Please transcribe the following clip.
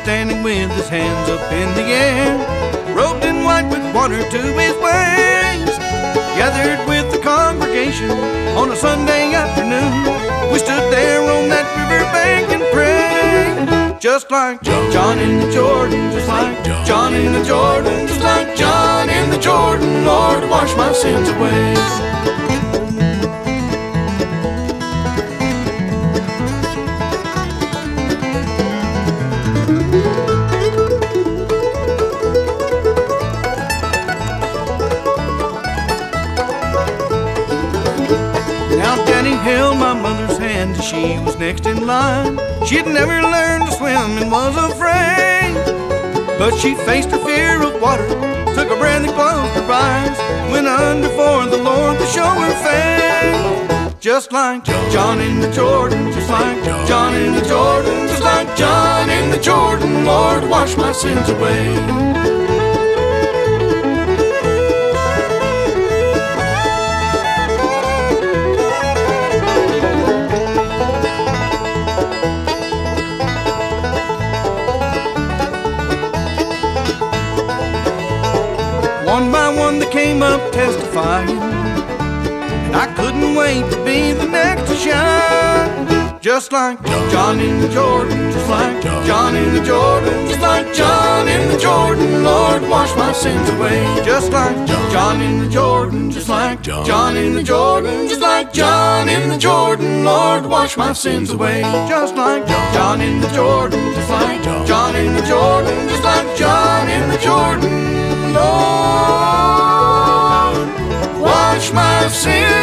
standing with his hands up in the air, robed in white with water to his waist. Gathered with the congregation on a Sunday afternoon, we stood there on that riverbank and prayed. Just like John in the Jordan, just like John in the Jordan, just like John in the Jordan, Lord, wash my sins away. Now Daddy held my mother's hand till she was next in line. She'd never learned to swim and was afraid, but she faced her fear of water, took a breath and closed her eyes, went under for the Lord to show her faith. Just like John in the Jordan, just like John in the Jordan, just like John in the Jordan, Lord, wash my sins away. One by one they came up testifying, and I couldn't wait to be the next to shine. Just like John in the Jordan, just like John in the Jordan, just like John in the Jordan, Lord, wash my sins away. Just like John in the Jordan, just like John in the Jordan, just like John in the Jordan, Lord, wash my sins away. Just like John in the Jordan, just like John in the Jordan, just like John in the Jordan, Lord, wash my sins